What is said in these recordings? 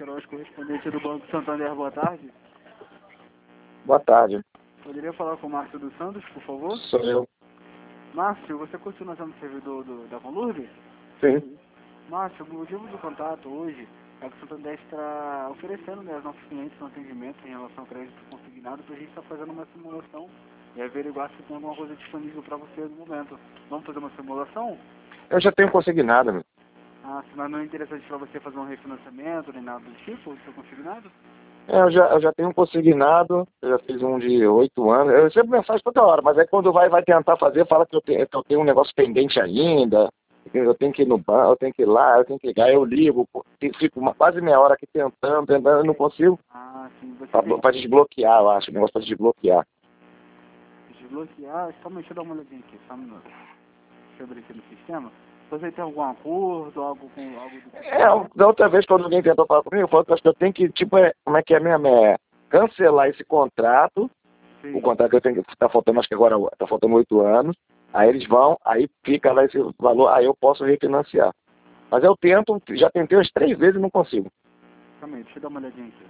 Queiroz, correspondente do Banco Santander, boa tarde. Boa tarde. Poderia falar com o Márcio dos Santos, por favor? Sou eu. Márcio, você continua sendo servidor da Conlurb? Sim. Márcio, o motivo do contato hoje é que o Santander está oferecendo, né, aos nossos clientes um atendimento em relação ao crédito consignado, para a gente estar fazendo uma simulação e averiguar se tem alguma coisa disponível para você no momento. Vamos fazer uma simulação? Eu já tenho consignado, meu. Ah, se não é interessante para você fazer um refinanciamento, nem nada do tipo, do seu consignado? Eu já tenho consignado, eu já fiz um de 8 anos. Eu recebo mensagem toda hora, mas aí quando vai tentar fazer, fala que eu tenho um negócio pendente ainda, eu tenho que ir no banco, eu tenho que ir lá, eu tenho que ligar, eu ligo, fico quase meia hora aqui tentando, eu não consigo. Ah, sim. Você Para desbloquear, eu acho, o negócio para desbloquear. Desbloquear? Deixa eu dar uma olhadinha aqui, só um minuto. Deixa eu abrir aqui no sistema. Você tem algum acordo, algo com algo do tipo? Da outra vez, quando alguém tentou falar comigo, eu falei que eu acho que eu tenho que, tipo, como é que é mesmo? Cancelar esse contrato. Sim. O contrato que eu tenho que tá faltando, acho que agora tá faltando 8 anos. Aí eles vão, aí fica lá esse valor, aí eu posso refinanciar. Mas eu tento, já tentei umas 3 vezes e não consigo. Calma aí, deixa eu dar uma olhadinha aqui.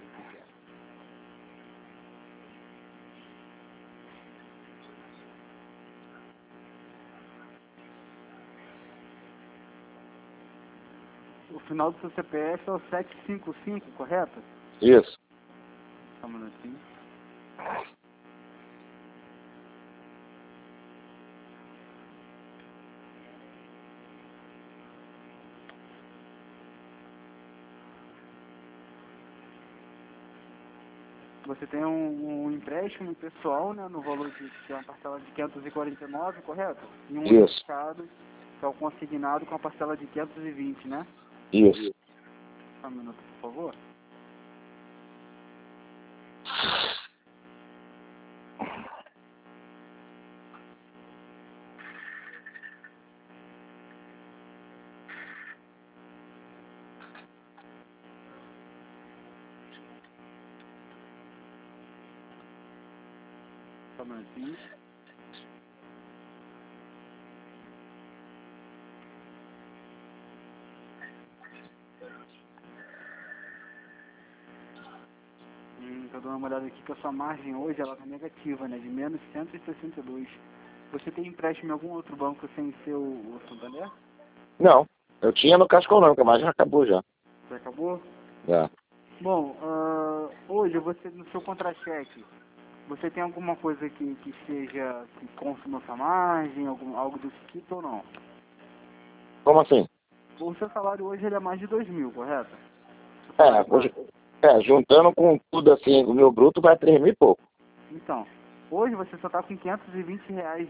O final do seu CPF é o 755, correto? Isso. Só um minutinho. Você tem um empréstimo pessoal, né, no valor de uma parcela de 549, correto? E um Isso. fechado, que é o consignado com a parcela de 520, né? Isso. Só um minuto, por favor. Só um minutinho. Tô dando uma olhada aqui que a sua margem hoje ela tá negativa, né? De menos 162. Você tem empréstimo em algum outro banco sem ser o Santander? Não. Eu tinha no Caixa Econômica, mas já acabou já. Já acabou? Já. Bom, hoje você no seu contra-cheque, você tem alguma coisa que seja, que consuma sua margem, algo desse tipo ou não? Como assim? O seu salário hoje ele é mais de 2.000, correto? Hoje, juntando com tudo assim, o meu bruto vai 3 mil e pouco. Então, hoje você só está com R$ 520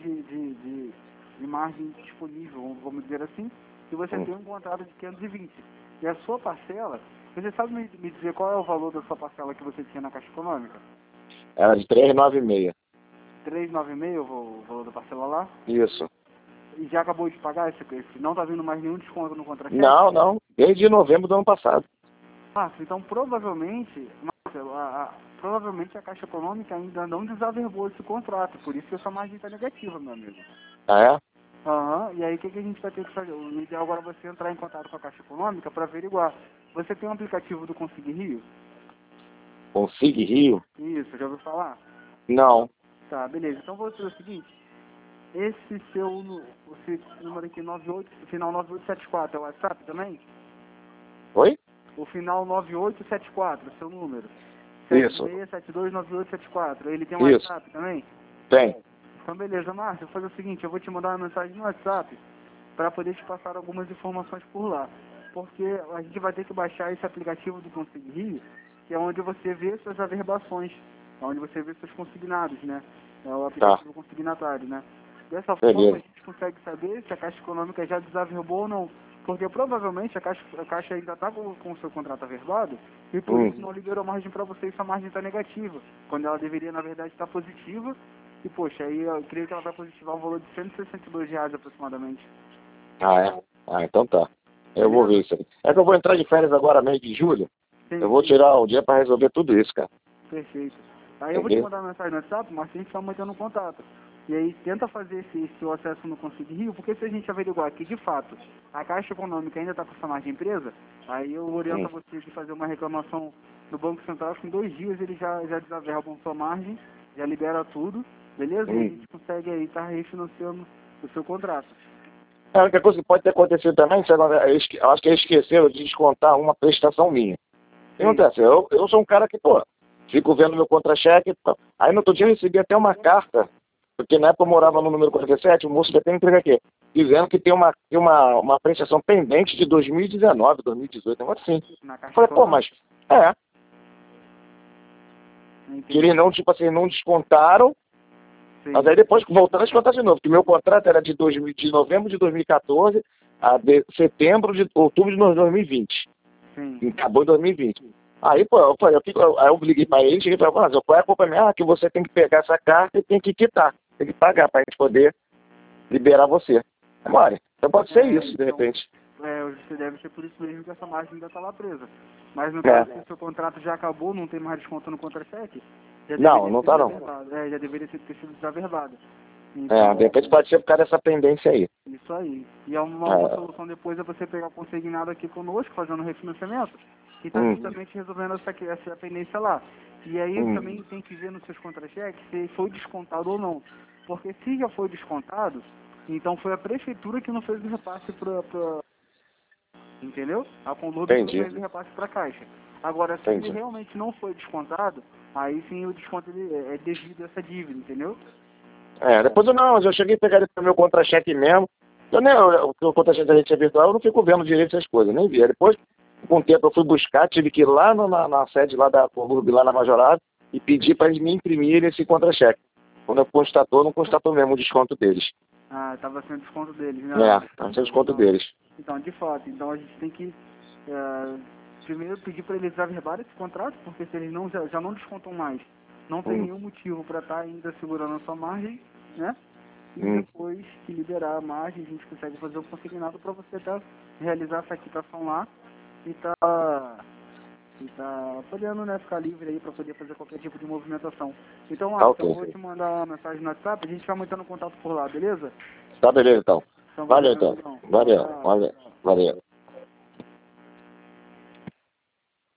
de margem disponível, vamos dizer assim, e você tem um contrato de 520. E a sua parcela, você sabe me dizer qual é o valor da sua parcela que você tinha na Caixa Econômica? Era de 396. 396 o valor da parcela lá? Isso. E já acabou de pagar esse? Não está vindo mais nenhum desconto no contra-cheque? Não. Desde novembro do ano passado. Então provavelmente, provavelmente a Caixa Econômica ainda não desaverbou esse contrato, por isso que essa margem está negativa, meu amigo. Ah, é? E aí o que a gente vai ter que fazer? O ideal agora é você entrar em contato com a Caixa Econômica para averiguar. Você tem um aplicativo do Consig Rio? Consig Rio? Isso, já ouviu falar? Não. Tá, beleza. Então vou fazer o seguinte. Esse número aqui, 98, final 9874, é o WhatsApp também? Oi? O final 9874, seu número. Isso. 76729874. Ele tem um WhatsApp também? Tem. Então beleza, Márcio, eu vou fazer o seguinte, eu vou te mandar uma mensagem no WhatsApp para poder te passar algumas informações por lá. Porque a gente vai ter que baixar esse aplicativo do Consig Rio, que é onde você vê suas averbações, é onde você vê seus consignados, né? É o aplicativo consignatário, né? Dessa forma a gente consegue saber se a Caixa Econômica já desaverbou ou não. Porque provavelmente a Caixa ainda está com o seu contrato averbado e por isso não liberou margem para você e sua margem está negativa. Quando ela deveria, na verdade, estar positiva. E, poxa, aí eu creio que ela vai positivar um valor de R$ 162 aproximadamente. Então tá. Eu vou ver isso aí. É que eu vou entrar de férias agora, mês de julho. Eu vou tirar o dia para resolver tudo isso, cara. Perfeito. Aí eu vou te mandar uma mensagem no WhatsApp, mas a gente está mantendo contato. E aí tenta fazer esse acesso no Conselho Rio, porque se a gente averiguar que, de fato, a Caixa Econômica ainda está com essa margem de empresa, aí eu oriento a você de fazer uma reclamação no Banco Central, que em 2 dias eles já desaverbam sua margem, já libera tudo, beleza? E a gente consegue aí estar refinanciando o seu contrato. A única coisa que pode ter acontecido também, eu acho que eles esqueceram de descontar uma prestação minha. O que acontece? Eu sou um cara que, pô, fico vendo meu contra-cheque. Aí no outro dia eu recebi até uma carta, porque na época eu morava no número 47, o moço já tem entrega aqui, dizendo que tem uma prestação pendente de 2019, 2018, negócio assim. Eu falei, pô, mas, que eles não, tipo assim, não descontaram. Sim. Mas aí depois, voltando a descontar de novo, que meu contrato era de novembro de 2014 a outubro de 2020. Sim. E acabou em 2020. Aí, pô, eu liguei para ele, cheguei e falei, mas qual é a culpa minha? Ah, que você tem que pegar essa carta e tem que quitar, tem que pagar para a gente poder liberar você. Agora, então pode ser isso, de repente. Você deve ser por isso mesmo que essa margem ainda está lá presa. Mas no caso, se o seu contrato já acabou, não tem mais desconto no contra-cheque, não tá não. Já deveria ter sido desaverbado. Então, de repente pode ser por causa dessa pendência aí. Isso aí. E uma boa solução depois é você pegar o consignado aqui conosco, fazendo refinanciamento, e tá justamente resolvendo essa pendência lá. E aí também tem que ver nos seus contra-cheques se foi descontado ou não. Porque se já foi descontado, então foi a prefeitura que não fez o repasse para entendeu? A Conlube não fez o repasse para a Caixa. Agora, se ele realmente não foi descontado, aí sim o desconto é devido a essa dívida, entendeu? Depois eu cheguei a pegar ele pro meu contra-cheque mesmo. O contra-cheque da gente é virtual, eu não fico vendo direito essas coisas, nem vi. Depois, com o tempo eu fui buscar, tive que ir lá na sede lá da Conlube, lá na Majorada, e pedir para eles me imprimirem esse contra-cheque. Quando eu não constatou mesmo o desconto deles. Ah, estava sendo desconto deles, né? Estava sendo desconto deles. Então, de fato, a gente tem que primeiro pedir para eles averbarem esse contrato, porque se eles já não descontam mais, não tem nenhum motivo para estar ainda segurando a sua margem, né? E depois que liberar a margem, a gente consegue fazer o consignado para você até realizar essa quitação lá e tá podendo, né, ficar livre aí para poder fazer qualquer tipo de movimentação. Então, eu vou te mandar uma mensagem no WhatsApp, a gente vai mantendo contato por lá, beleza? Tá, beleza então. Valeu então. Valeu.